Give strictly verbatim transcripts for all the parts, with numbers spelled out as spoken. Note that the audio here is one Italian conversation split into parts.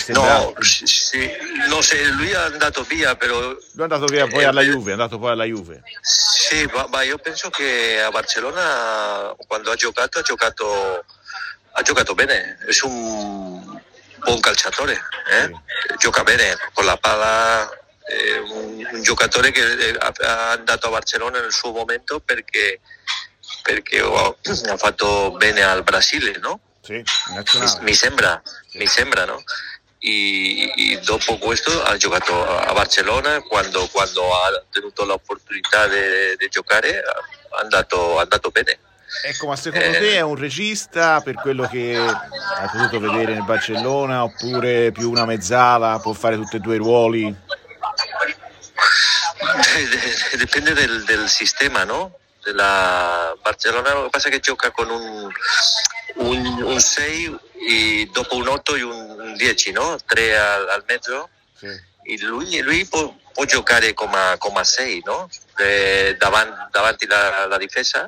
sembra... No, sì, sì. No, se lui è andato via, però... Lui è andato via poi eh, alla Juve, è andato poi alla Juve. Sì, ma, ma io penso che a Barcellona quando ha giocato ha giocato ha giocato bene, è un buon calciatore, eh? Sì. Gioca bene con la palla, è un, un giocatore che è andato a Barcellona nel suo momento perché, perché oh, ha fatto bene al Brasile, no? Sì, Mi, nazionale. mi sembra, mi sembra, no? E, e dopo questo ha giocato a Barcellona quando, quando ha tenuto l'opportunità di giocare è andato, è andato bene. Ecco, ma secondo Eh, te è un regista per quello che hai potuto vedere nel Barcellona, oppure più una mezzala, può fare tutti e due i ruoli? Dipende del, del sistema, no? Della Barcellona, lo che passa è che gioca con un un, un sei e dopo un otto e un dieci, no? tre al, al mezzo. Sì. E lui, lui può, può giocare come, come sei, no? Eh, davanti, davanti la, la difesa,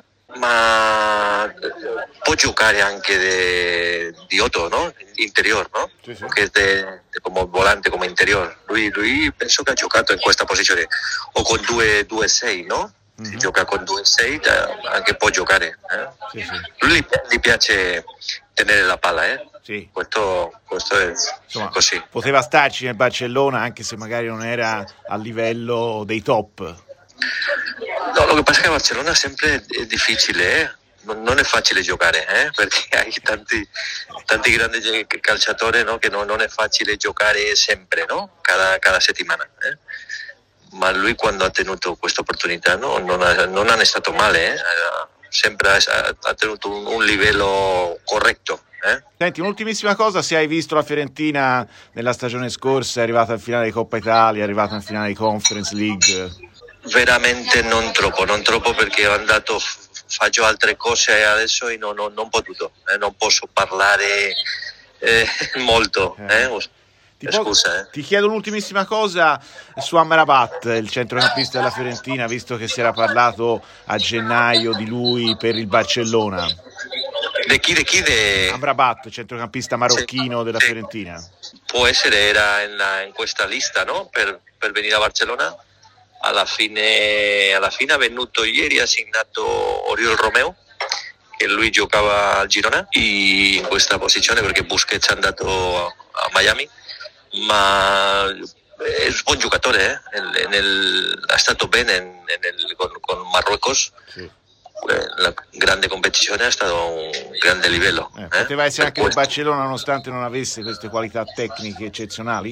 ma può giocare anche de, di otto, no? Interior, no? Sì, sì. Che è de, de come volante, come interior. Lui, lui penso che ha giocato in questa posizione, o con due sei, no? Si Mm-hmm. gioca con due sei, anche può giocare. Eh? Sì, sì. Lui gli piace tenere la palla, eh? Sì. Questo, questo è Insomma, così. poteva starci nel Barcellona anche se magari non era a livello dei top. No, lo che passa è che a Barcellona sempre è difficile, eh? non, non è facile giocare, eh? Perché hai tanti, tanti grandi calciatori, no? Che non, non è facile giocare sempre, no? Cada, cada settimana. Eh? Ma lui quando ha tenuto questa opportunità, no? non, ha, non è stato male, eh? Sempre ha, ha tenuto un, un livello corretto. Eh? Senti, un'ultimissima cosa, se hai visto la Fiorentina nella stagione scorsa, è arrivata in finale di Coppa Italia, è arrivata in finale di Conference League. Veramente non troppo, non troppo perché ho andato, faccio altre cose adesso e non, non, non ho potuto, eh? Non posso parlare eh, molto. Eh? Eh? Ti, Scusa, eh. ti chiedo un'ultimissima cosa su Amrabat, il centrocampista della Fiorentina, visto che si era parlato a gennaio di lui per il Barcellona. De chi, de chi de... Amrabat, centrocampista marocchino sì, della sì. Fiorentina. Può essere, era in, in questa lista, no? Per, per venire a Barcellona. Alla fine, alla fine è venuto ieri, ha segnato Oriol Romeo, che lui giocava al Girona, in questa posizione perché Busquets è andato a Miami. Ma è un buon giocatore, eh? nel, ha stato bene nel, con, con Marruecos. Sì. La grande competizione è stato un grande livello. Eh, eh? Poteva essere anche il Barcellona nonostante non avesse queste qualità tecniche eccezionali?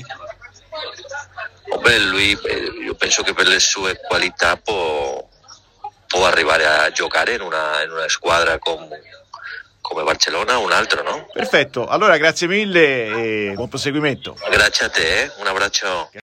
Oh, beh, lui, io penso che per le sue qualità può, può arrivare a giocare in una, in una squadra come, come Barcellona o un altro, no? Perfetto, allora grazie mille e buon proseguimento. Grazie a te, eh? Un abbraccio.